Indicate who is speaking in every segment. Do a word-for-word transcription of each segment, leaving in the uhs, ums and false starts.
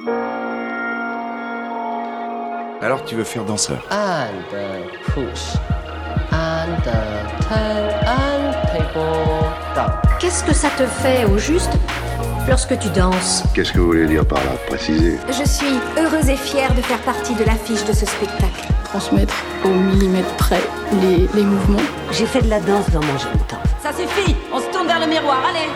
Speaker 1: Alors tu veux faire danseur?
Speaker 2: And uh, push. And uh, turn and people down.
Speaker 3: Qu'est-ce que ça te fait au juste lorsque tu danses?
Speaker 4: Qu'est-ce que vous voulez dire par là, préciser?
Speaker 5: Je suis heureuse et fière de faire partie de l'affiche de ce spectacle.
Speaker 6: Transmettre au millimètre près les, les mouvements.
Speaker 7: J'ai fait de la danse dans mon jeune temps.
Speaker 8: Ça suffit, on se tourne vers le miroir, allez.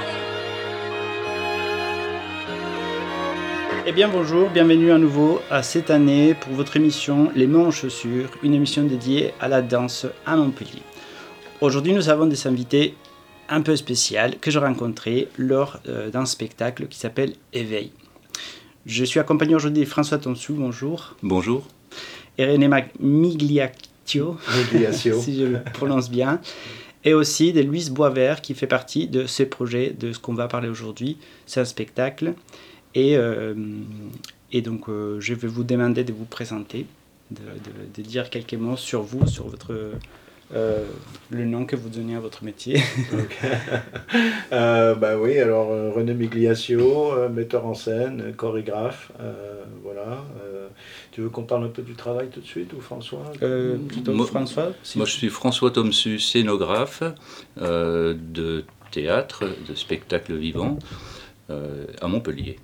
Speaker 9: Eh bien bonjour, bienvenue à nouveau à cette année pour votre émission Les Mains en Chaussures, une émission dédiée à la danse à Montpellier. Aujourd'hui nous avons des invités un peu spéciaux que j'ai rencontrés lors euh, d'un spectacle qui s'appelle Éveil. Je suis accompagné aujourd'hui de François Tonsou, bonjour.
Speaker 10: Bonjour.
Speaker 9: Et René Migliaccio,
Speaker 11: Migliaccio.
Speaker 9: si je le prononce bien. Et aussi de Louise Boisvert qui fait partie de ce projet, de ce qu'on va parler aujourd'hui. C'est un spectacle. Et, euh, et donc, euh, je vais vous demander de vous présenter, de, de, de dire quelques mots sur vous, sur votre, euh, le nom que vous donnez à votre métier.
Speaker 11: Okay. euh, bah oui, alors euh, René Migliaccio, euh, metteur en scène, chorégraphe, euh, voilà. Euh, tu veux qu'on parle un peu du travail tout de suite, ou François
Speaker 9: euh, Plutôt
Speaker 10: moi,
Speaker 9: François si
Speaker 10: Moi, je suis François Tonsou, scénographe euh, de théâtre, de spectacle vivant euh, à Montpellier.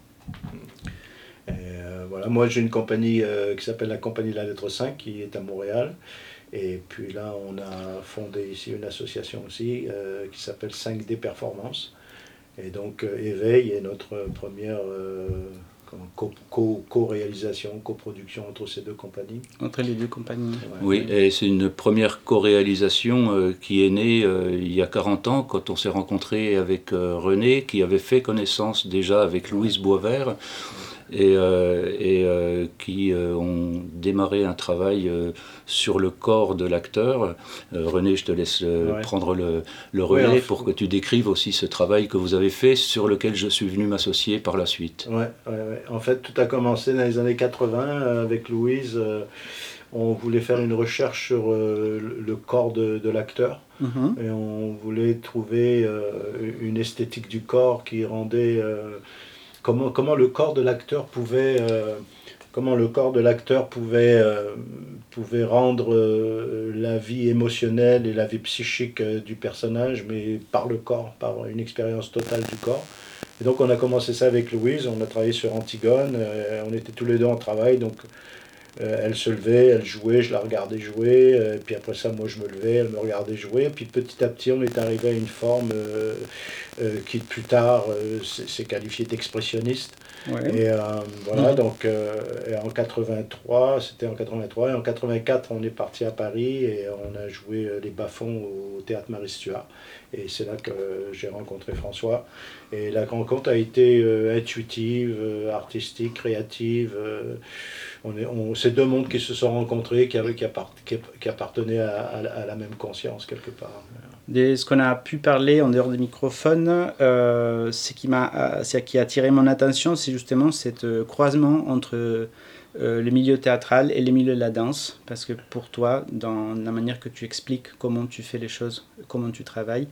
Speaker 11: Et euh, voilà, moi j'ai une compagnie euh, qui s'appelle la Compagnie de la Lettre cinq qui est à Montréal, et puis là on a fondé ici une association aussi euh, qui s'appelle cinq D Performance, et donc euh, Éveil est notre première euh, co- co- co-réalisation, coproduction entre ces deux compagnies.
Speaker 9: Entre les deux compagnies.
Speaker 11: Ouais,
Speaker 10: oui,
Speaker 11: ouais.
Speaker 10: Et c'est une première co-réalisation euh, qui est née euh, il y a quarante ans, quand on s'est rencontré avec euh, René, qui avait fait connaissance déjà avec Louise Boisvert, et, euh, et euh, qui euh, ont démarré un travail euh, sur le corps de l'acteur. Euh, René, je te laisse euh, ouais. prendre le, le relais ouais, pour que tu décrives aussi ce travail que vous avez fait, sur lequel je suis venu m'associer par la suite.
Speaker 11: Ouais, ouais, ouais. En fait, tout a commencé dans les années quatre-vingts euh, avec Louise. Euh, on voulait faire une recherche sur euh, le corps de, de l'acteur. Mm-hmm. Et on voulait trouver euh, une esthétique du corps qui rendait... Euh, Comment, comment le corps de l'acteur pouvait, euh, comment le corps de l'acteur pouvait, euh, pouvait rendre euh, la vie émotionnelle et la vie psychique euh, du personnage, mais par le corps, par une expérience totale du corps. Et donc on a commencé ça avec Louise, on a travaillé sur Antigone, euh, on était tous les deux en travail, donc euh, elle se levait, elle jouait, je la regardais jouer, euh, et puis après ça moi je me levais, elle me regardait jouer, et puis petit à petit on est arrivé à une forme euh, euh, qui plus tard euh, s'est qualifiée d'expressionniste. Ouais. Et euh, voilà, mmh. donc euh, et en quatre-vingt-trois, c'était en quatre-vingt-trois, et en quatre-vingt-quatre on est parti à Paris et on a joué euh, les bas-fonds au théâtre Marie Stuart, et c'est là que euh, j'ai rencontré François, et la rencontre a été euh, intuitive, euh, artistique, créative. euh, on est, on, c'est deux mondes qui se sont rencontrés, qui, avaient, qui, appart, qui, qui appartenaient à, à, à la même conscience quelque part.
Speaker 9: De ce qu'on a pu parler en dehors des microphones, euh, ce qui m'a, ce qui a attiré mon attention, c'est justement cet euh, croisement entre euh, le milieu théâtral et le milieu de la danse, parce que pour toi, dans la manière que tu expliques comment tu fais les choses, comment tu travailles,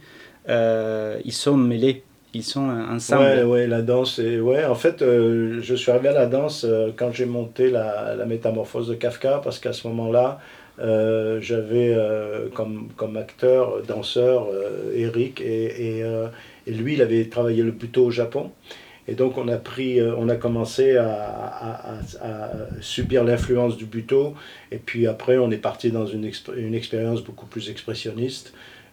Speaker 9: euh, ils sont mêlés, ils sont ensemble.
Speaker 11: Ouais, ouais, la danse, et ouais, en fait, euh, je suis arrivé à la danse euh, quand j'ai monté la, la Métamorphose de Kafka, parce qu'à ce moment-là, Euh, j'avais euh, comme, comme acteur, danseur, euh, Eric, et, et, euh, et lui, il avait travaillé le buto au Japon. Et donc, on a, pris, euh, on a commencé à, à, à, à subir l'influence du buto. Et puis après, on est parti dans une, exp- une expérience beaucoup plus expressionniste.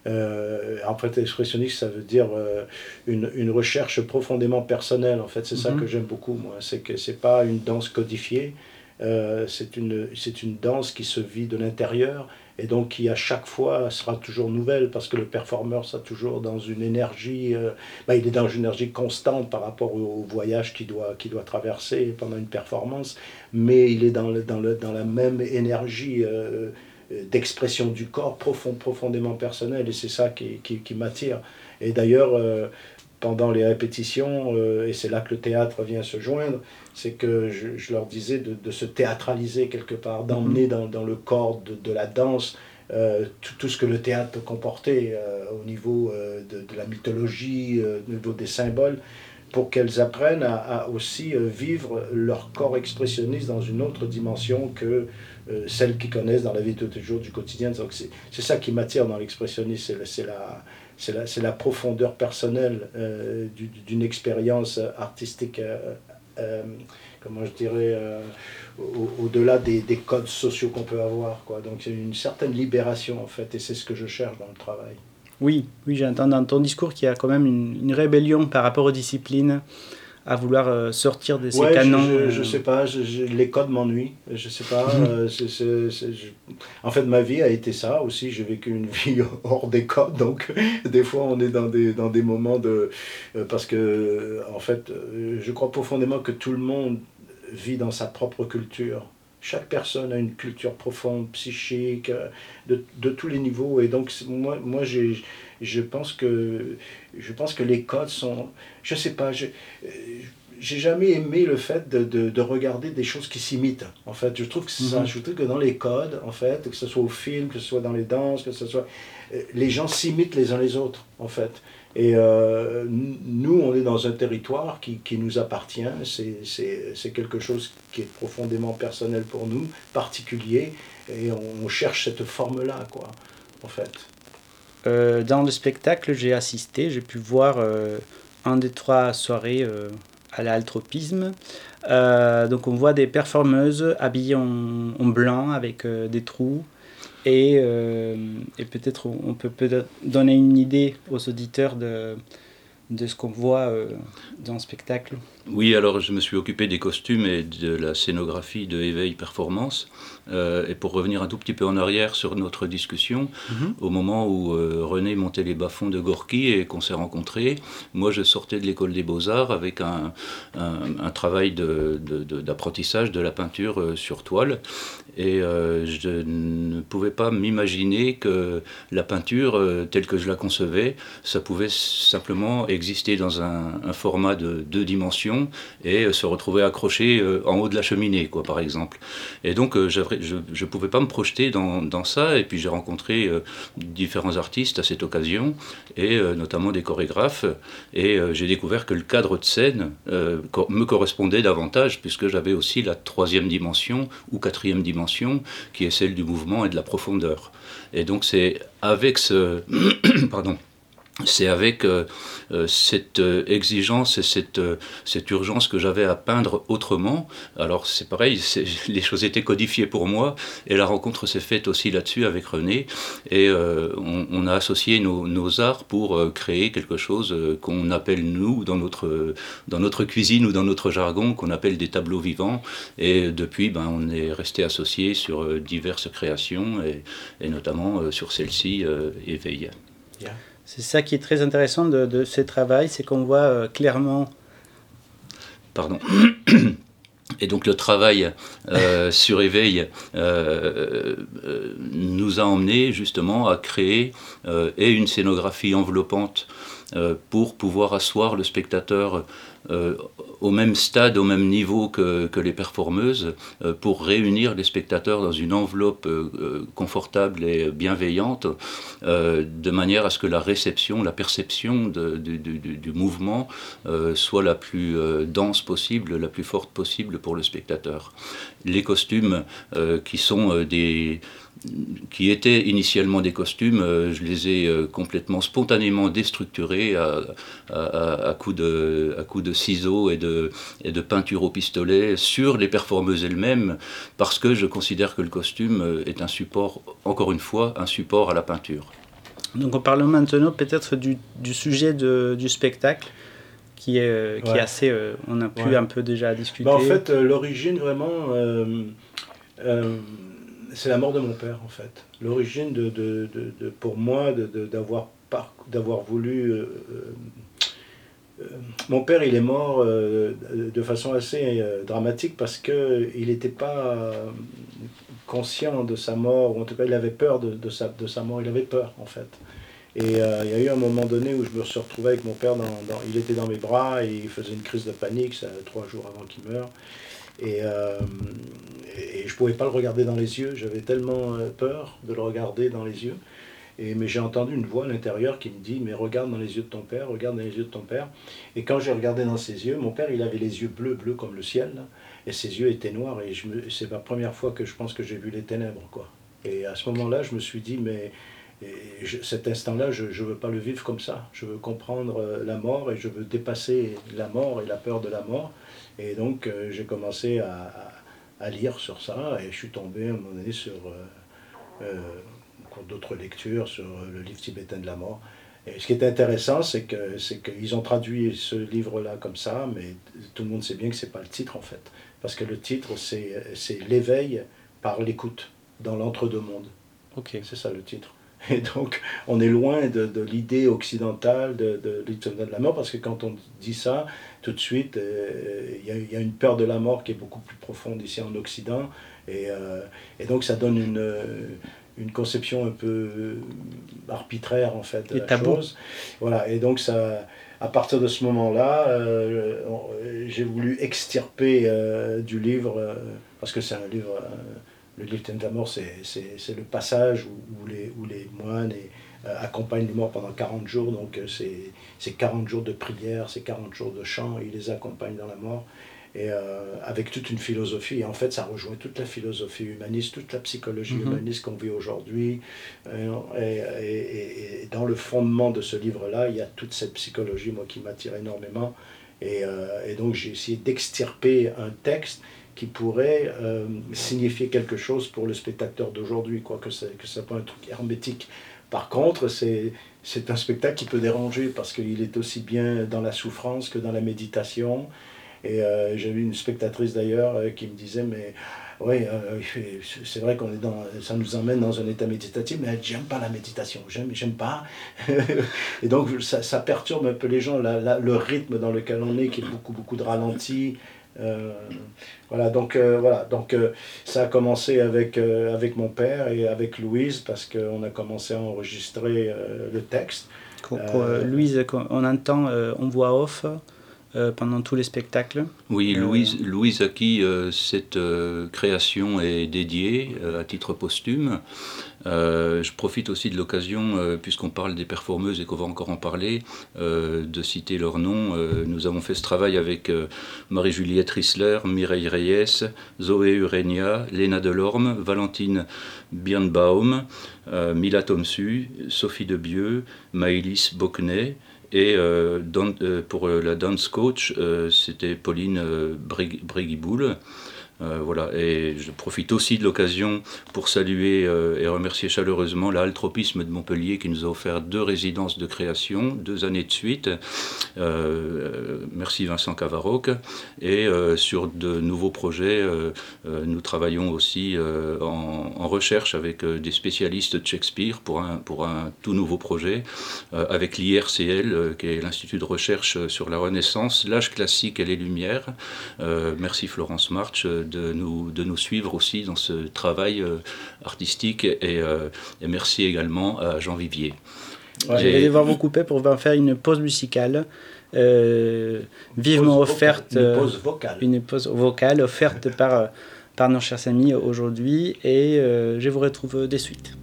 Speaker 11: Euh, en fait, expressionniste, ça veut dire euh, une, une recherche profondément personnelle. En fait, c'est mm-hmm. ça que j'aime beaucoup, moi. C'est que c'est pas une danse codifiée. Euh, c'est une, c'est une danse qui se vit de l'intérieur, et donc qui à chaque fois sera toujours nouvelle, parce que le performeur sera toujours dans une énergie, euh, bah, il est dans une énergie constante par rapport au, au voyage qu'il doit, qu'il doit traverser pendant une performance, mais il est dans, le, dans, le, dans la même énergie euh, d'expression du corps profond, profondément personnelle, et c'est ça qui, qui, qui m'attire. Et d'ailleurs, euh, pendant les répétitions, euh, et c'est là que le théâtre vient se joindre, c'est que je, je leur disais de, de se théâtraliser quelque part, d'emmener dans, dans le corps de, de la danse euh, tout, tout ce que le théâtre peut comporter euh, au niveau euh, de, de la mythologie, euh, au niveau des symboles. pour qu'elles apprennent à, à aussi vivre leur corps expressionniste dans une autre dimension que euh, celle qu'ils connaissent dans la vie de tous les jours du quotidien. Donc c'est, c'est ça qui m'attire dans l'expressionnisme, c'est, c'est, la, c'est, la, c'est la profondeur personnelle euh, du, d'une expérience artistique, euh, euh, comment je dirais, euh, au, au-delà des, des codes sociaux qu'on peut avoir, quoi. Donc c'est une certaine libération en fait, et c'est ce que je cherche dans le travail.
Speaker 9: Oui, oui, j'entends dans ton discours qu'il y a quand même une, une rébellion par rapport aux disciplines, à vouloir euh, sortir de ces
Speaker 11: ouais,
Speaker 9: canons.
Speaker 11: Je, je, je sais pas, je, je, les codes m'ennuient, je sais pas. euh, c'est, c'est, c'est, je... En fait, ma vie a été ça aussi, j'ai vécu une vie hors des codes, donc des fois on est dans des, dans des moments de... Euh, parce que, en fait, euh, je crois profondément que tout le monde vit dans sa propre culture. Chaque personne a une culture profonde, psychique, de, de tous les niveaux. Et donc, moi, moi j'ai, je, pense que, je pense que les codes sont... Je sais pas, je, j'ai jamais aimé le fait de, de, de regarder des choses qui s'imitent. En fait, je trouve que c'est ça. Je trouve que dans les codes, en fait, que ce soit au film, que ce soit dans les danses, que ce soit... Les gens s'imitent les uns les autres, en fait. Et euh, nous, on est dans un territoire qui, qui nous appartient, c'est, c'est, c'est quelque chose qui est profondément personnel pour nous, particulier, et on, on cherche cette forme-là, quoi, en fait.
Speaker 9: Euh, dans le spectacle, j'ai assisté, j'ai pu voir euh, un des trois soirées euh, à l'altropisme. Euh, donc on voit des performeuses habillées en, en blanc avec euh, des trous. Et, euh, et peut-être on peut peut-être donner une idée aux auditeurs de, de ce qu'on voit euh, dans le spectacle.
Speaker 10: Oui, alors je me suis occupé des costumes et de la scénographie de Éveil Performance. Euh, et pour revenir un tout petit peu en arrière sur notre discussion, mm-hmm. au moment où euh, René montait les bas-fonds de Gorky et qu'on s'est rencontrés, moi je sortais de l'école des Beaux-Arts avec un, un, un travail de, de, de, d'apprentissage de la peinture euh, sur toile. Et euh, je ne pouvais pas m'imaginer que la peinture, euh, telle que je la concevais, ça pouvait simplement exister dans un, un format de deux dimensions et euh, se retrouver accroché euh, en haut de la cheminée, quoi, par exemple. Et donc, euh, j'avais, je ne pouvais pas me projeter dans, dans ça. Et puis, j'ai rencontré euh, différents artistes à cette occasion, et euh, notamment des chorégraphes. Et euh, j'ai découvert que le cadre de scène euh, co- me correspondait davantage, puisque j'avais aussi la troisième dimension ou quatrième dimension, qui est celle du mouvement et de la profondeur. Et donc c'est avec ce... Pardon. C'est avec euh, euh, cette euh, exigence et cette, euh, cette urgence que j'avais à peindre autrement. Alors c'est pareil, c'est, les choses étaient codifiées pour moi, et la rencontre s'est faite aussi là-dessus avec René, et euh, on, on a associé nos, nos arts pour euh, créer quelque chose euh, qu'on appelle, nous, dans notre, dans notre cuisine ou dans notre jargon, qu'on appelle des tableaux vivants, et depuis, ben, on est resté associés sur euh, diverses créations, et, et notamment euh, sur celle-ci, euh, Éveil.
Speaker 11: Yeah.
Speaker 9: C'est ça qui est très intéressant de, de ce travail, c'est qu'on voit euh, clairement...
Speaker 10: Pardon. Et donc le travail euh, sur Éveil euh, euh, nous a emmenés justement à créer euh, et une scénographie enveloppante euh, pour pouvoir asseoir le spectateur euh, au même stade, au même niveau que, que les performeuses, euh, pour réunir les spectateurs dans une enveloppe euh, confortable et bienveillante, euh, de manière à ce que la réception, la perception de, du, du, du mouvement euh, soit la plus euh, dense possible, la plus forte possible pour le spectateur. Les costumes euh, qui sont euh, des... qui étaient initialement des costumes, euh, je les ai euh, complètement spontanément déstructurés à, à, à coups de, à coups de ciseaux et de, et de peinture au pistolet sur les performeuses elles-mêmes, parce que je considère que le costume est un support, encore une fois, un support à la peinture.
Speaker 9: Donc on parle maintenant peut-être du, du sujet de, du spectacle, qui est, qui ouais. est assez... Euh, on a pu ouais. un peu déjà discuter.
Speaker 11: Bah en fait, euh, l'origine vraiment... Euh, euh, c'est la mort de mon père, en fait. L'origine, de, de, de, de, pour moi, de, de, d'avoir, par, d'avoir voulu... Euh, euh, mon père, il est mort euh, de façon assez euh, dramatique parce qu'il n'était pas euh, conscient de sa mort, ou en tout cas, il avait peur de, de, sa, de sa mort. Il avait peur, en fait. Et euh, il y a eu un moment donné où je me suis retrouvé avec mon père, dans, dans, il était dans mes bras et il faisait une crise de panique, ça, trois jours avant qu'il meure. Et, euh, et je ne pouvais pas le regarder dans les yeux, j'avais tellement peur de le regarder dans les yeux. Et, mais j'ai entendu une voix à l'intérieur qui me dit « mais regarde dans les yeux de ton père, regarde dans les yeux de ton père ». Et quand j'ai regardé dans ses yeux, mon père il avait les yeux bleus, bleus comme le ciel, là, et ses yeux étaient noirs, et je me, c'est la première fois que je pense que j'ai vu les ténèbres, quoi. Et à ce moment-là, je me suis dit « mais et je, cet instant-là, je ne veux pas le vivre comme ça, je veux comprendre euh, la mort, et je veux dépasser la mort et la peur de la mort ». Et donc euh, j'ai commencé à, à, à lire sur ça, et je suis tombé à un moment donné sur... Euh, euh, d'autres lectures sur le livre tibétain de la mort. Et ce qui est intéressant, c'est que c'est qu'ils ont traduit ce livre-là comme ça, mais tout le monde sait bien que c'est pas le titre en fait, parce que le titre c'est c'est l'éveil par l'écoute dans l'entre-deux-mondes.
Speaker 9: Ok. C'est
Speaker 11: ça le titre. Et donc on est loin de, de l'idée occidentale de, de, de, de la mort, parce que quand on dit ça, tout de suite, il euh, y, y a une peur de la mort qui est beaucoup plus profonde ici en Occident, et, euh, et donc ça donne une une conception un peu arbitraire en fait de la chose. Voilà, et donc ça, à partir de ce moment-là, euh, j'ai voulu extirper euh, du livre, euh, parce que c'est un livre, euh, le livre de la mort, c'est, c'est, c'est le passage où, où, les, où les moines et, euh, accompagnent les morts pendant quarante jours, donc c'est, c'est quarante jours de prière, c'est quarante jours de chant, ils les accompagnent dans la mort. Et euh, avec toute une philosophie, et en fait ça rejoint toute la philosophie humaniste, toute la psychologie mm-hmm. humaniste qu'on vit aujourd'hui, et, et, et, et dans le fondement de ce livre-là, il y a toute cette psychologie, moi, qui m'attire énormément, et, euh, et donc j'ai essayé d'extirper un texte qui pourrait euh, signifier quelque chose pour le spectateur d'aujourd'hui, quoi, que ce que soit pas un truc hermétique. Par contre, c'est, c'est un spectacle qui peut déranger, parce qu'il est aussi bien dans la souffrance que dans la méditation. Et euh, j'ai vu une spectatrice d'ailleurs euh, qui me disait, mais oui, euh, c'est vrai qu'on est dans, ça nous emmène dans un état méditatif, mais j'aime pas la méditation, j'aime, j'aime pas. Et donc ça, ça perturbe un peu les gens, la, la, le rythme dans lequel on est, qui est beaucoup, beaucoup de ralenti. Euh, voilà, donc, euh, voilà, donc euh, ça a commencé avec, euh, avec mon père et avec Louise, parce qu'on a commencé à enregistrer euh, le texte.
Speaker 9: Pour, pour euh, Louise, on entend euh, en voix off. Euh, pendant tous les spectacles.
Speaker 10: Oui, Louise, euh... Louise à qui euh, cette euh, création est dédiée euh, à titre posthume. Euh, je profite aussi de l'occasion, euh, puisqu'on parle des performeuses et qu'on va encore en parler, euh, de citer leurs noms. Euh, nous avons fait ce travail avec euh, Marie-Juliette Rissler, Mireille Reyes, Zoé Urenia, Léna Delorme, Valentine Birnbaum, euh, Mila Tomsu, Sophie Debieux, Maëlys Bocquenet. Et euh, dans, euh, pour euh, la dance coach, euh, c'était Pauline euh, Bréguiboul. Euh, voilà. Et je profite aussi de l'occasion pour saluer euh, et remercier chaleureusement l'Altropisme de Montpellier qui nous a offert deux résidences de création, deux années de suite. Euh, merci Vincent Cavaroc. Et euh, sur de nouveaux projets, euh, euh, nous travaillons aussi euh, en, en recherche avec euh, des spécialistes de Shakespeare pour un, pour un tout nouveau projet, euh, avec l'I R C L, euh, qui est l'Institut de recherche sur la Renaissance, l'âge classique et les Lumières. Euh, merci Florence March de nous, de nous suivre aussi dans ce travail euh, artistique, et, euh, et merci également à Jean Vivier.
Speaker 9: Ouais, je vais devoir vous couper pour faire une pause musicale euh, vivement
Speaker 11: pause
Speaker 9: offerte,
Speaker 11: vocale, une pause vocale,
Speaker 9: une pause vocale offerte par, par nos chers amis aujourd'hui, et euh, je vous retrouve de suite.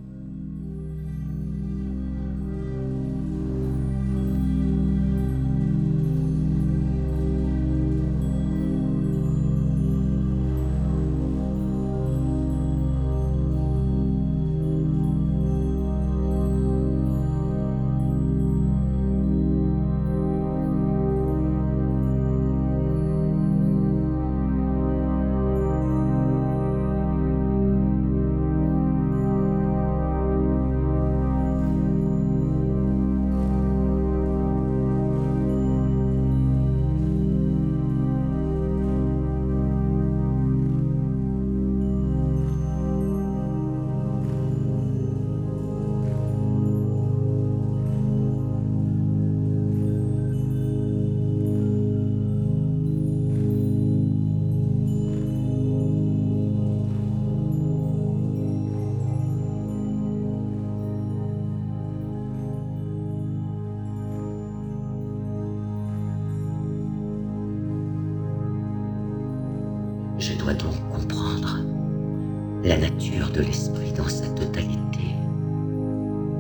Speaker 7: Je dois donc comprendre la nature de l'esprit dans sa totalité.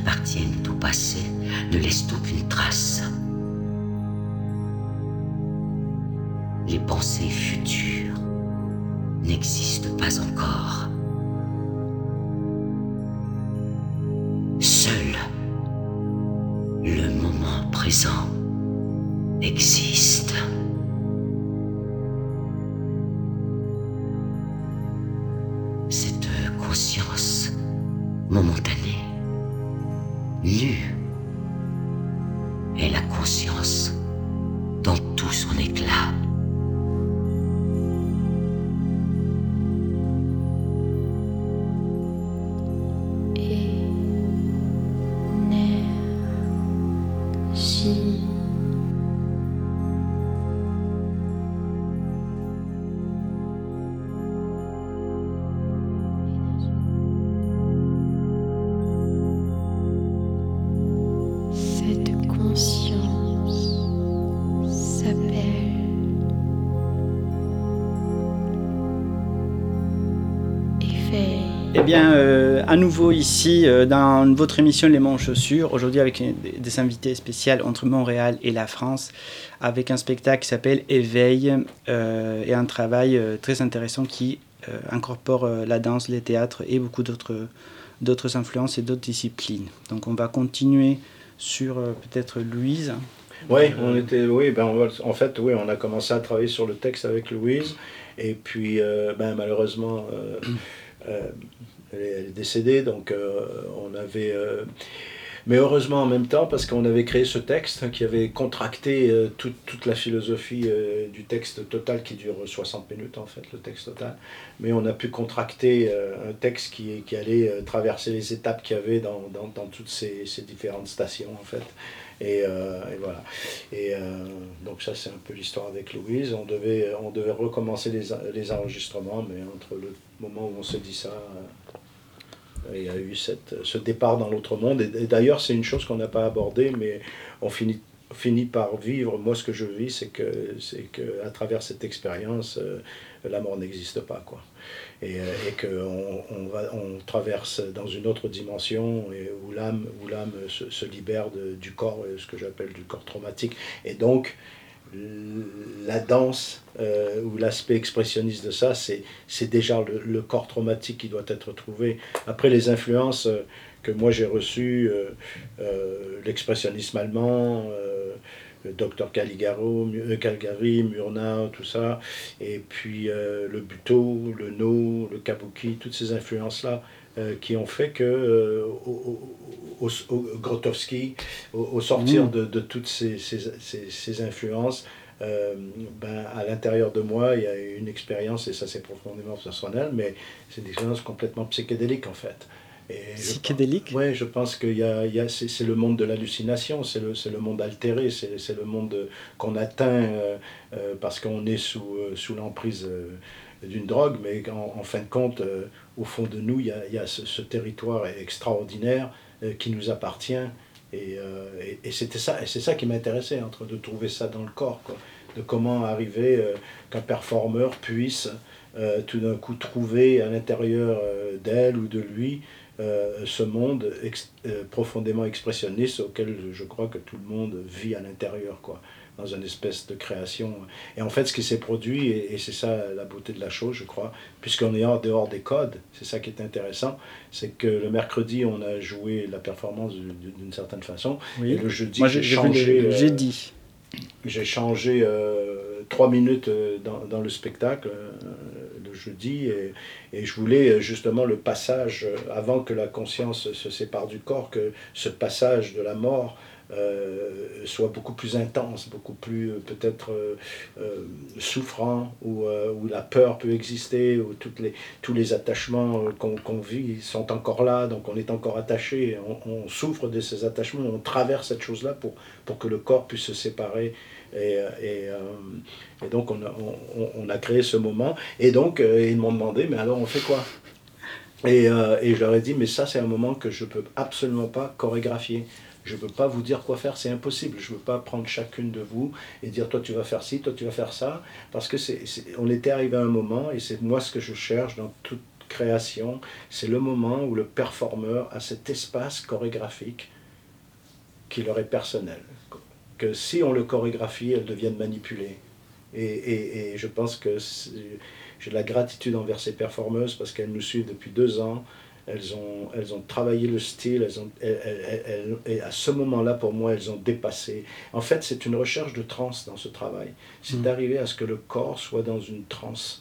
Speaker 7: appartiennent au passé ne laissent aucune trace. Les pensées futures n'existent pas encore. Seul le moment présent existe. Cette conscience momentanée, nue, est la conscience dans tout son éclat.
Speaker 6: Énergie. Cette conscience s'appelle éveil.
Speaker 9: Eh bien, euh, à nouveau ici, euh, dans votre émission Les Mots en Chaussures, aujourd'hui avec une, des invités spéciales entre Montréal et la France, avec un spectacle qui s'appelle Éveil, euh, et un travail euh, très intéressant qui euh, incorpore euh, la danse, les théâtres et beaucoup d'autres, d'autres influences et d'autres disciplines. Donc on va continuer sur euh, peut-être Louise.
Speaker 11: Oui, on était, oui ben on va, en fait, oui, on a commencé à travailler sur le texte avec Louise, et puis euh, ben, malheureusement, euh, euh, elle, est, elle est décédée, donc euh, on avait... Euh, mais heureusement en même temps, parce qu'on avait créé ce texte qui avait contracté euh, tout, toute la philosophie euh, du texte total qui dure soixante minutes en fait, le texte total. Mais on a pu contracter euh, un texte qui, qui allait euh, traverser les étapes qu'il y avait dans, dans, dans toutes ces, ces différentes stations en fait. Et, euh, et voilà. Et euh, donc ça c'est un peu l'histoire avec Louise. On devait, on devait recommencer les, les enregistrements, mais entre le moment où on se dit ça... Euh, il y a eu cette, ce départ dans l'autre monde, et, et d'ailleurs c'est une chose qu'on n'a pas abordée, mais on finit, finit par vivre. Moi ce que je vis, c'est que, c'est que à travers cette expérience, euh, la mort n'existe pas, quoi. Et, euh, et qu'on on va, on traverse dans une autre dimension, et où l'âme, où l'âme se, se libère de, du corps, ce que j'appelle du corps traumatique. Et donc la danse, euh, ou l'aspect expressionniste de ça, c'est, c'est déjà le, le corps traumatique qui doit être trouvé. Après les influences euh, que moi j'ai reçues, euh, euh, l'expressionnisme allemand, euh, le docteur Caligaro, euh, Calgary, Murnau, tout ça, et puis euh, le Butoh, le No, le Kabuki, toutes ces influences-là, euh, qui ont fait que euh, au, au, au Grotowski, au, au sortir mmh. de, de toutes ces, ces, ces, ces influences, euh, ben, à l'intérieur de moi, il y a une expérience, et ça c'est profondément personnel, mais c'est une expérience complètement psychédélique en fait. Et
Speaker 9: psychédélique ?
Speaker 11: Oui, je pense que y a, y a, c'est, c'est le monde de l'hallucination, c'est le, c'est le monde altéré, c'est, c'est le monde qu'on atteint euh, euh, parce qu'on est sous, euh, sous l'emprise euh, d'une drogue, mais en, en fin de compte, euh, au fond de nous, il y a, y a ce, ce territoire extraordinaire euh, qui nous appartient. Et, euh, et, et c'était ça, et c'est ça qui m'intéressait, entre de trouver ça dans le corps, quoi, de comment arriver euh, qu'un performeur puisse euh, tout d'un coup trouver à l'intérieur euh, d'elle ou de lui euh, ce monde ex, euh, profondément expressionniste auquel je crois que tout le monde vit à l'intérieur, quoi, dans une espèce de création. Et en fait, ce qui s'est produit, et, et c'est ça la beauté de la chose, je crois, puisqu'on est en dehors des codes, c'est ça qui est intéressant, c'est que le mercredi, on a joué la performance d'une certaine façon,
Speaker 9: oui.
Speaker 11: Et le jeudi,
Speaker 9: Moi,
Speaker 11: j'ai,
Speaker 9: j'ai
Speaker 11: changé...
Speaker 9: Le, j'ai dit.
Speaker 11: Euh, j'ai changé euh, trois minutes dans, dans le spectacle, euh, le jeudi, et, et je voulais justement le passage, avant que la conscience se sépare du corps, que ce passage de la mort Euh, soit beaucoup plus intense, beaucoup plus euh, peut-être euh, euh, souffrant, où, euh, où la peur peut exister, où toutes les, tous les attachements euh, qu'on, qu'on vit sont encore là, donc on est encore attaché, on, on souffre de ces attachements, on traverse cette chose-là pour, pour que le corps puisse se séparer. Et, et, euh, et donc on a, on, on a créé ce moment, et donc euh, ils m'ont demandé, mais alors on fait quoi ? Et, euh, et je leur ai dit, mais ça c'est un moment que je ne peux absolument pas chorégraphier. Je ne peux pas vous dire quoi faire, c'est impossible. Je ne veux pas prendre chacune de vous et dire toi tu vas faire ci, toi tu vas faire ça, parce que c'est, c'est, on était arrivé à un moment, et c'est moi ce que je cherche dans toute création, c'est le moment où le performeur a cet espace chorégraphique qui leur est personnel. Que si on le chorégraphie, elles deviennent manipulées. Et, et, et je pense que j'ai de la gratitude envers ces performeuses parce qu'elles nous suivent depuis deux ans. Elles ont, elles ont travaillé le style, elles ont, elles, elles, elles, et à ce moment-là, pour moi, elles ont dépassé. En fait, c'est une recherche de transe dans ce travail. C'est mmh. d'arriver à ce que le corps soit dans une transe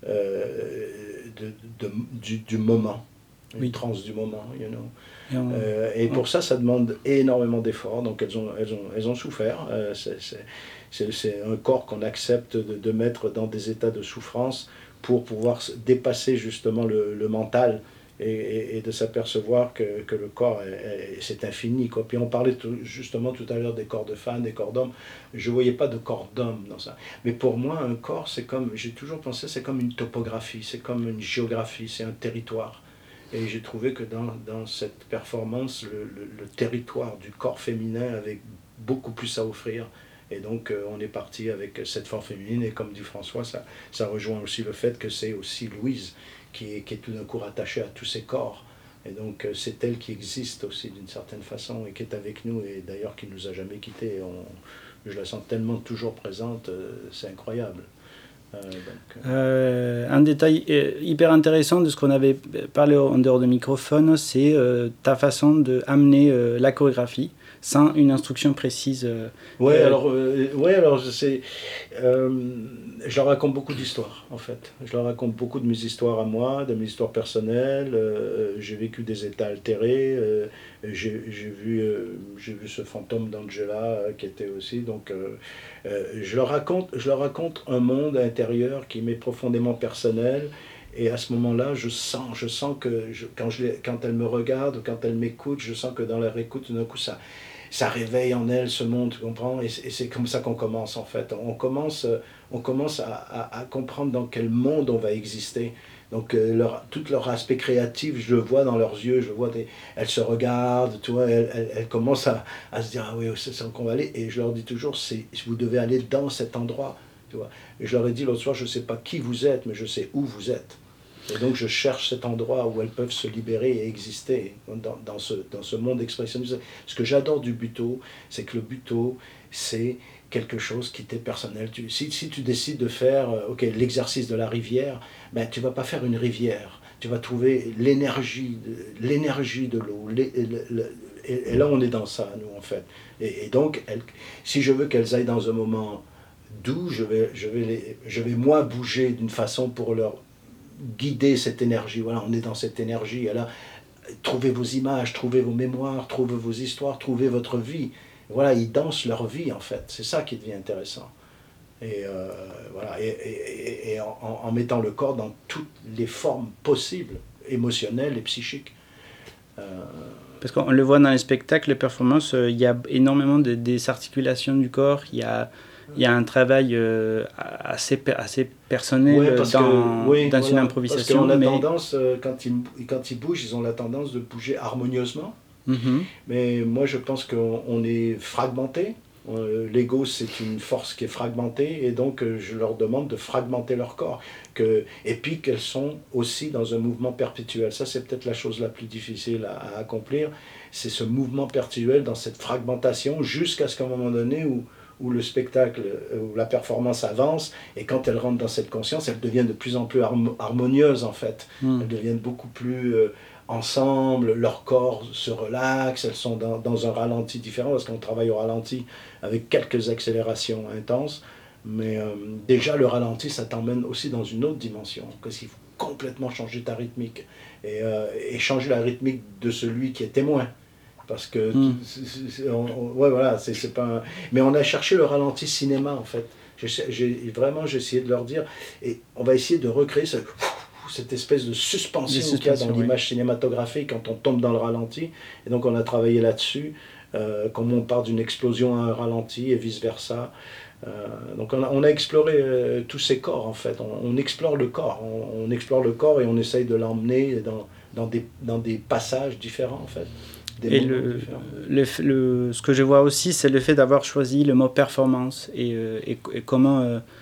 Speaker 11: euh, de, de, du, du moment. Une oui. transe du moment, you know. Et, on... euh, et pour ça, ça demande énormément d'efforts. Donc, elles ont, elles ont, elles ont souffert. Euh, c'est, c'est, c'est, c'est un corps qu'on accepte de, de mettre dans des états de souffrance pour pouvoir dépasser justement le, le mental. Et, et, et de s'apercevoir que, que le corps, est, est, c'est infini, quoi. Puis on parlait tout, justement tout à l'heure des corps de femmes, des corps d'hommes. Je ne voyais pas de corps d'homme dans ça. Mais pour moi, un corps, c'est comme, j'ai toujours pensé, c'est comme une topographie, c'est comme une géographie, c'est un territoire. Et j'ai trouvé que dans, dans cette performance, le, le, le territoire du corps féminin avait beaucoup plus à offrir. Et donc, euh, on est parti avec cette forme féminine. Et comme dit François, ça, ça rejoint aussi le fait que c'est aussi Louise qui est, qui est tout d'un coup rattachée à tous ces corps. Et donc, euh, c'est elle qui existe aussi d'une certaine façon et qui est avec nous. Et d'ailleurs, qui ne nous a jamais quittés. On, je la sens tellement toujours présente, euh, c'est incroyable. Euh, donc, euh...
Speaker 9: Euh, un détail hyper intéressant de ce qu'on avait parlé en dehors de microphone, c'est euh, ta façon d'amener euh, la chorégraphie sans une instruction précise. Euh,
Speaker 11: ouais,
Speaker 9: euh,
Speaker 11: alors, euh, ouais, alors c'est, euh, je leur raconte beaucoup d'histoires en fait. Je leur raconte beaucoup de mes histoires à moi, de mes histoires personnelles. Euh, j'ai vécu des états altérés. Euh, j'ai, j'ai vu, euh, j'ai vu ce fantôme d'Angela euh, qui était aussi. Donc, euh, euh, je leur raconte, je leur raconte un monde intérieur qui m'est profondément personnel. Et à ce moment-là, je sens, je sens que je, quand, je les, quand elles me regardent, quand elles m'écoutent, je sens que dans leur écoute, d'un coup, ça, ça réveille en elles ce monde, tu comprends? Et, et c'est comme ça qu'on commence, en fait. On commence, on commence à, à, à comprendre dans quel monde on va exister. Donc, euh, leur, tout leur aspect créatif, je le vois dans leurs yeux, je vois, des, elles se regardent, tu vois, elles, elles, elles commencent à, à se dire, ah oui, c'est ça qu'on va aller. Et je leur dis toujours, c'est, vous devez aller dans cet endroit, tu vois. Et je leur ai dit l'autre soir, je ne sais pas qui vous êtes, mais je sais où vous êtes. Et donc je cherche cet endroit où elles peuvent se libérer et exister dans, dans, ce, dans ce monde expressionniste. Ce que j'adore du Butoh, c'est que le Butoh, c'est quelque chose qui t'est personnel. Tu, si, si tu décides de faire okay, l'exercice de la rivière, ben, tu ne vas pas faire une rivière. Tu vas trouver l'énergie, l'énergie de l'eau. Les, le, le, et, et là, on est dans ça, nous, en fait. Et, et donc, elles, si je veux qu'elles aillent dans un moment doux, je vais, je vais, les, je vais moi, bouger d'une façon pour leur guider cette énergie. Voilà, on est dans cette énergie. Et là, trouvez vos images, trouvez vos mémoires, trouvez vos histoires, trouvez votre vie. Voilà, ils dansent leur vie, en fait. C'est ça qui devient intéressant. Et, euh, voilà, et, et, et en, en mettant le corps dans toutes les formes possibles, émotionnelles et psychiques. Euh...
Speaker 9: Parce qu'on le voit dans les spectacles, les performances, il y a énormément de désarticulations du corps, il y a... Il y a un travail euh, assez, assez personnel ouais, dans, que, oui, dans voilà, une improvisation.
Speaker 11: Parce qu'on a
Speaker 9: mais...
Speaker 11: tendance, euh, quand, ils, quand ils bougent, ils ont la tendance de bouger harmonieusement. Mm-hmm. Mais moi, je pense qu'on on est fragmenté. Euh, l'ego, c'est une force qui est fragmentée. Et donc, euh, je leur demande de fragmenter leur corps. Que, et puis qu'elles sont aussi dans un mouvement perpétuel. Ça, c'est peut-être la chose la plus difficile à, à accomplir. C'est ce mouvement perpétuel dans cette fragmentation jusqu'à ce qu'à un moment donné où où le spectacle, où la performance avance, et quand elles rentrent dans cette conscience, elles deviennent de plus en plus harmonieuses, en fait. Mm. Elles deviennent beaucoup plus euh, ensemble, leur corps se relaxe, elles sont dans, dans un ralenti différent, parce qu'on travaille au ralenti avec quelques accélérations intenses, mais euh, déjà le ralenti, ça t'emmène aussi dans une autre dimension, parce qu'il faut complètement changer ta rythmique, et, euh, et changer la rythmique de celui qui est témoin. Parce que, mm. c'est, c'est, on, on, ouais, voilà, c'est, c'est pas un... Mais on a cherché le ralenti cinéma, en fait. J'ai, j'ai, vraiment, j'ai essayé de leur dire, et on va essayer de recréer ce, cette espèce de suspension qu'il y a dans l'image oui. cinématographique quand on tombe dans le ralenti. Et donc, on a travaillé là-dessus, euh, comment on part d'une explosion à un ralenti et vice-versa. Euh, donc, on a, on a exploré euh, tous ces corps, en fait. On, on explore le corps. On, on explore le corps et on essaye de l'emmener dans, dans, des, dans des passages différents, en fait.
Speaker 9: Et le, le, le, ce que je vois aussi, c'est le fait d'avoir choisi le mot performance et, euh, et, et comment euh,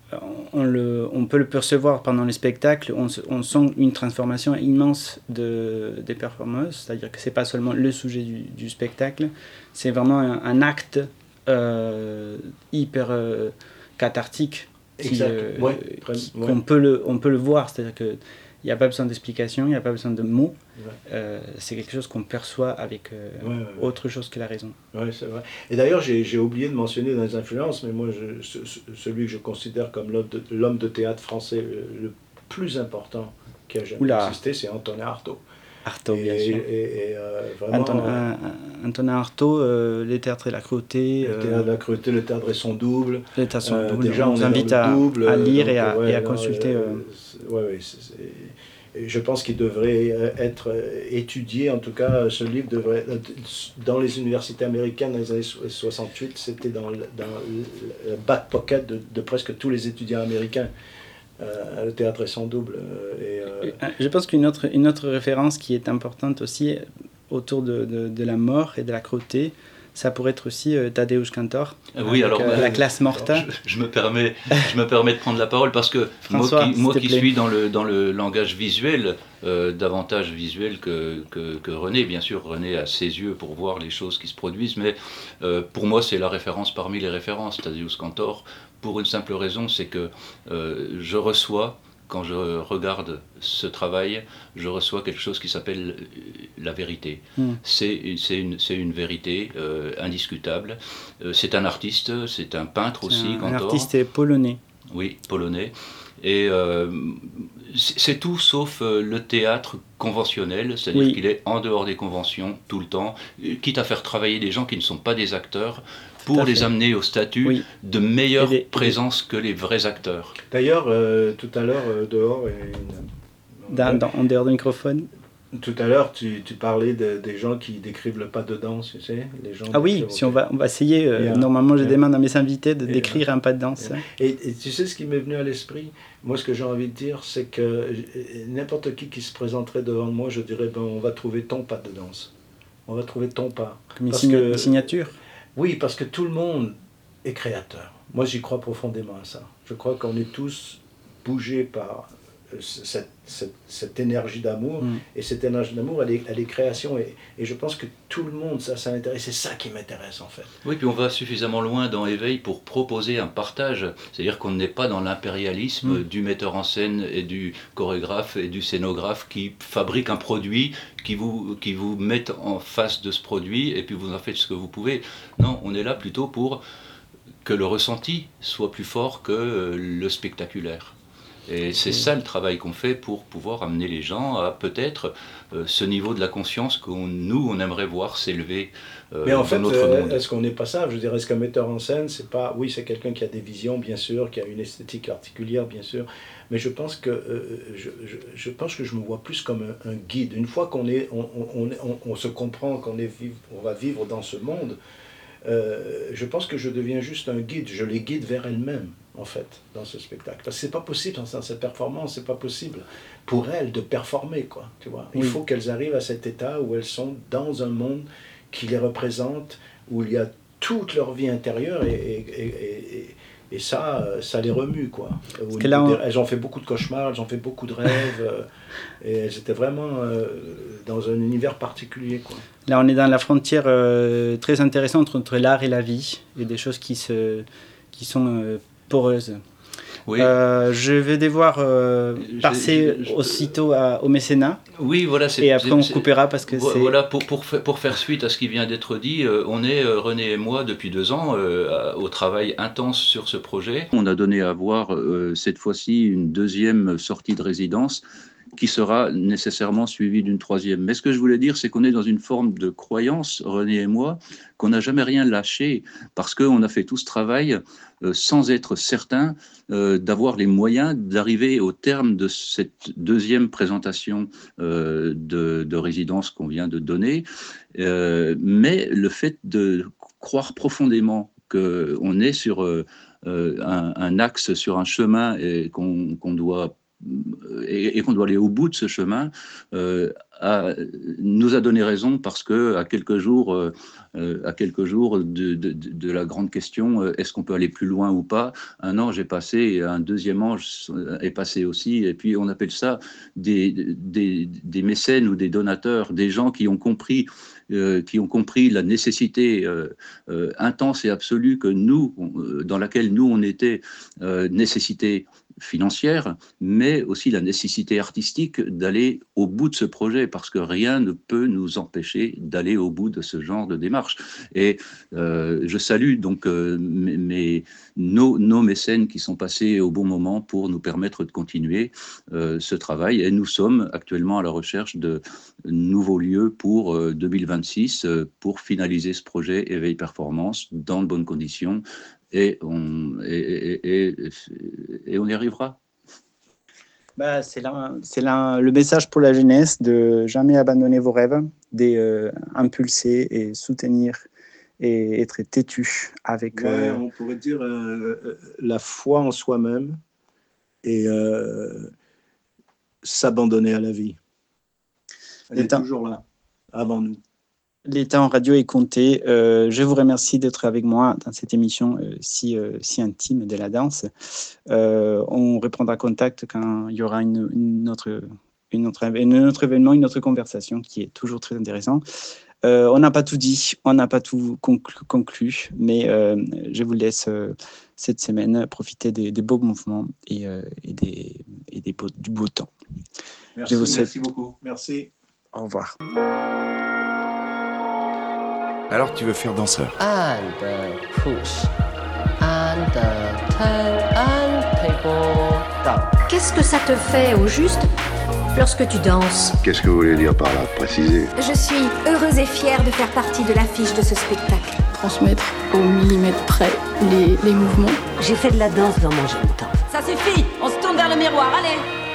Speaker 9: on, le, on peut le percevoir pendant les spectacles, on, se, on sent une transformation immense de, des performeuses, c'est-à-dire que c'est pas seulement le sujet du, du spectacle, c'est vraiment un, un acte euh, hyper euh, cathartique qui, euh,
Speaker 11: ouais,
Speaker 9: qui,
Speaker 11: ouais.
Speaker 9: qu'on peut le, on peut le voir, c'est-à-dire que il n'y a pas besoin d'explication, il n'y a pas besoin de mots. Ouais. Euh, c'est quelque chose qu'on perçoit avec euh, ouais, ouais, ouais. autre chose que la raison.
Speaker 11: Oui, c'est vrai. Et d'ailleurs, j'ai, j'ai oublié de mentionner dans les influences, mais moi, je, ce, celui que je considère comme l'homme de, l'homme de théâtre français le, le plus important qui a jamais Oula. existé, c'est Antonin Artaud.
Speaker 9: Artaud,
Speaker 11: et,
Speaker 9: bien sûr.
Speaker 11: Et, et, euh, vraiment,
Speaker 9: Antonin, euh, Antonin Artaud, euh, les théâtres et la cruauté.
Speaker 11: Le théâtre et la cruauté, le théâtre et son double.
Speaker 9: Le théâtre et son
Speaker 11: euh,
Speaker 9: double.
Speaker 11: Déjà,
Speaker 9: on vous invite à,
Speaker 11: double,
Speaker 9: à lire
Speaker 11: donc,
Speaker 9: et à,
Speaker 11: ouais,
Speaker 9: et à
Speaker 11: non,
Speaker 9: consulter.
Speaker 11: Euh,
Speaker 9: euh...
Speaker 11: Oui, oui. C'est, c'est... Je pense qu'il devrait être étudié, en tout cas, ce livre devrait dans les universités américaines dans les années soixante-huit, c'était dans le, dans le back pocket de, de presque tous les étudiants américains. Euh, le théâtre et son double. Et, euh...
Speaker 9: Je pense qu'une autre, une autre référence qui est importante aussi autour de, de, de la mort et de la cruauté, ça pourrait être aussi euh, Tadeusz Kantor,
Speaker 10: oui, alors,
Speaker 9: euh,
Speaker 10: bah,
Speaker 9: la classe morta.
Speaker 10: Je, je, me permets, je me permets de prendre la parole parce que François, moi qui, moi qui suis dans le, dans le langage visuel, euh, davantage visuel que, que, que René, bien sûr, René a ses yeux pour voir les choses qui se produisent, mais euh, pour moi c'est la référence parmi les références, Tadeusz Kantor, pour une simple raison, c'est que euh, je reçois, quand je regarde ce travail, je reçois quelque chose qui s'appelle la vérité. Mm. C'est, c'est, une, c'est une vérité euh, indiscutable. Euh, c'est un artiste, c'est un peintre
Speaker 9: c'est
Speaker 10: aussi.
Speaker 9: Un,
Speaker 10: Kantor.
Speaker 9: un artiste polonais.
Speaker 10: Oui, polonais. Et euh, c'est, c'est tout sauf euh, le théâtre conventionnel, c'est-à-dire oui. qu'il est en dehors des conventions tout le temps, quitte à faire travailler des gens qui ne sont pas des acteurs, pour les amener au statut oui. de meilleure les, présence les... que les vrais acteurs.
Speaker 11: D'ailleurs, euh, tout à l'heure, euh, dehors, et...
Speaker 9: dans, dans, en dehors du microphone,
Speaker 11: tout à l'heure, tu, tu parlais de, des gens qui décrivent le pas de danse, tu sais, les gens.
Speaker 9: Ah oui, si on va, on va essayer. Euh, yeah. Normalement, je yeah. demande à mes invités de yeah. décrire un pas de danse.
Speaker 11: Yeah. Et, et tu sais ce qui m'est venu à l'esprit? Moi, ce que j'ai envie de dire, c'est que n'importe qui qui se présenterait devant moi, je dirais, ben, on va trouver ton pas de danse. On va trouver ton pas.
Speaker 9: Comme une, sign- que... une signature.
Speaker 11: Oui, parce que tout le monde est créateur. Moi, j'y crois profondément à ça. Je crois qu'on est tous bougés par cette, cette, cette énergie d'amour. Mm. Et cette énergie d'amour, elle est, elle est création. Et, et je pense que tout le monde, ça, ça l'intéresse. C'est ça qui m'intéresse, en fait.
Speaker 10: Oui, puis on va suffisamment loin dans Éveil pour proposer un partage. C'est-à-dire qu'on n'est pas dans l'impérialisme mm. du metteur en scène et du chorégraphe et du scénographe qui fabrique un produit, qui vous, qui vous mettent en face de ce produit et puis vous en faites ce que vous pouvez. Non, on est là plutôt pour que le ressenti soit plus fort que le spectaculaire. Et c'est ça le travail qu'on fait pour pouvoir amener les gens à peut-être euh, ce niveau de la conscience que nous, on aimerait voir s'élever euh,
Speaker 11: Mais en
Speaker 10: dans
Speaker 11: fait,
Speaker 10: notre
Speaker 11: euh,
Speaker 10: monde.
Speaker 11: Est-ce qu'on n'est pas ça? Je veux dire, est-ce qu'un metteur en scène, c'est pas... Oui, c'est quelqu'un qui a des visions, bien sûr, qui a une esthétique particulière, bien sûr. Mais je pense que, euh, je, je, je pense que je me vois plus comme un, un guide. Une fois qu'on est, on, on, on, on se comprend qu'on est, on va vivre dans ce monde, euh, je pense que je deviens juste un guide. Je les guide vers elles-mêmes, en fait, dans ce spectacle. Parce que c'est pas possible, dans cette performance, c'est pas possible pour elles de performer, quoi, tu vois. Il oui. faut qu'elles arrivent à cet état où elles sont dans un monde qui les représente, où il y a toute leur vie intérieure, et, et, et, et, et ça, ça les remue, quoi. Là, on... Elles ont fait beaucoup de cauchemars, elles ont fait beaucoup de rêves, et elles étaient vraiment euh, dans un univers particulier, quoi.
Speaker 9: Là, on est dans la frontière euh, très intéressante entre l'art et la vie, et des choses qui, se, qui sont euh, poreuses. Oui. Euh, je vais devoir euh, passer je, je, je, aussitôt à, au mécénat.
Speaker 10: Oui, voilà. C'est,
Speaker 9: et après,
Speaker 10: c'est,
Speaker 9: on
Speaker 10: c'est,
Speaker 9: coupera parce que
Speaker 10: voilà,
Speaker 9: c'est...
Speaker 10: Voilà, pour, pour, pour faire suite à ce qui vient d'être dit, euh, on est, euh, René et moi, depuis deux ans, euh, au travail intense sur ce projet. On a donné à voir, euh, cette fois-ci, une deuxième sortie de résidence qui sera nécessairement suivie d'une troisième. Mais ce que je voulais dire, c'est qu'on est dans une forme de croyance, René et moi, qu'on n'a jamais rien lâché, parce qu'on a fait tout ce travail euh, sans être certain euh, d'avoir les moyens d'arriver au terme de cette deuxième présentation euh, de, de résidence qu'on vient de donner. Euh, mais le fait de croire profondément qu'on est sur euh, un, un axe, sur un chemin et qu'on, qu'on doit Et, et qu'on doit aller au bout de ce chemin, euh, a, nous a donné raison parce que à quelques jours, euh, à quelques jours de, de, de la grande question, euh, est-ce qu'on peut aller plus loin ou pas? Un ange est passé et un deuxième ange est passé aussi. Et puis on appelle ça des, des, des mécènes ou des donateurs, des gens qui ont compris, euh, qui ont compris la nécessité euh, euh, intense et absolue que nous, dans laquelle nous on était, euh, nécessité financière, mais aussi la nécessité artistique d'aller au bout de ce projet, parce que rien ne peut nous empêcher d'aller au bout de ce genre de démarche. Et euh, je salue donc euh, mes, mes, nos, nos mécènes qui sont passés au bon moment pour nous permettre de continuer euh, ce travail. Et nous sommes actuellement à la recherche de nouveaux lieux pour euh, deux mille vingt-six, euh, pour finaliser ce projet Éveil Performance dans de bonnes conditions. Et on, et, et, et, et on y arrivera.
Speaker 9: Bah, c'est là, c'est là le message pour la jeunesse, de jamais abandonner vos rêves, d'impulser euh, et soutenir et être têtu avec...
Speaker 11: Ouais,
Speaker 9: euh...
Speaker 11: on pourrait dire euh, la foi en soi-même et euh, s'abandonner à la vie. Elle est toujours là, avant nous.
Speaker 9: Le temps en radio est compté. Euh, je vous remercie d'être avec moi dans cette émission euh, si, euh, si intime de la danse. Euh, on reprendra contact quand il y aura une, une, autre, une, autre, une autre événement, une autre conversation qui est toujours très intéressant. Euh, on n'a pas tout dit, on n'a pas tout conclu, conclu mais euh, je vous laisse euh, cette semaine profiter des, des beaux mouvements et, euh, et, des, et des beaux, du beau temps.
Speaker 11: Merci,
Speaker 9: je vous souhaite...
Speaker 11: merci beaucoup. Merci.
Speaker 9: Au revoir.
Speaker 1: Alors tu veux faire danseur.
Speaker 2: And uh, push. And uh, turn and people down.
Speaker 3: Qu'est-ce que ça te fait au juste lorsque tu danses?
Speaker 4: Qu'est-ce que vous voulez dire par là? Préciser.
Speaker 5: Je suis heureuse et fière de faire partie de l'affiche de ce spectacle.
Speaker 6: Transmettre au millimètre près les, les mouvements.
Speaker 8: J'ai fait de la danse dans mon jeune temps. Ça suffit, on se tourne vers le miroir, allez.